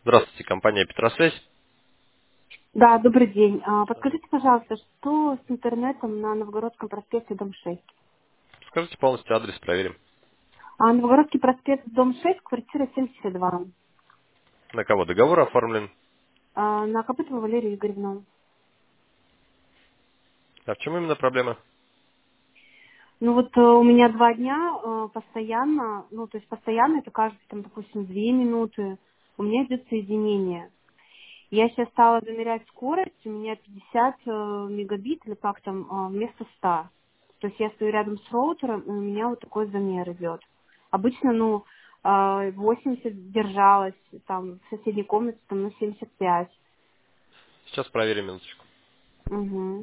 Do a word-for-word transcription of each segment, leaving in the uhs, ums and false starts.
Здравствуйте, компания Петросвязь. Да, добрый день. А, Подскажите, пожалуйста, что с интернетом на Новгородском проспекте, дом шесть? Скажите полностью адрес, проверим. А, Новгородский проспект, дом шесть, квартира семьдесят два. На кого договор оформлен? А, На Копытову Валерию Игоревну. А в чем именно проблема? Ну вот э, у меня два дня э, постоянно, ну то есть постоянно, это каждые, там, допустим, две минуты, у меня идет соединение. Я сейчас стала замерять скорость, у меня пятьдесят э, мегабит или как там, э, вместо ста. То есть я стою рядом с роутером, и у меня вот такой замер идет. Обычно, ну, э, восемьдесят держалась, там, в соседней комнате, там, ну, семьдесят пять. Сейчас проверим минуточку. Угу.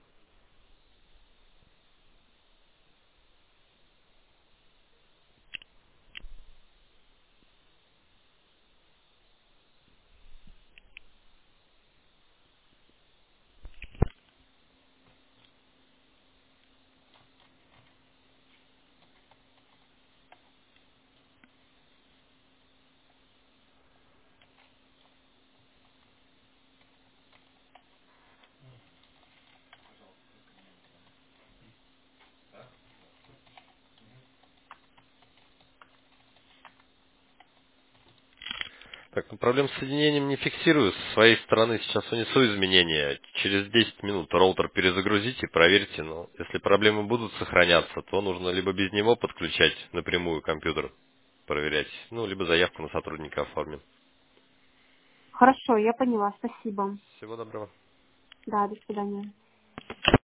Так, ну, проблем с соединением не фиксирую. С своей стороны сейчас унесу изменения. Через десять минут роутер перезагрузите, проверьте. Но если проблемы будут сохраняться, то нужно либо без него подключать напрямую компьютер, проверять, ну, либо заявку на сотрудника оформим. Хорошо, я поняла, спасибо. Всего доброго. Да, до свидания.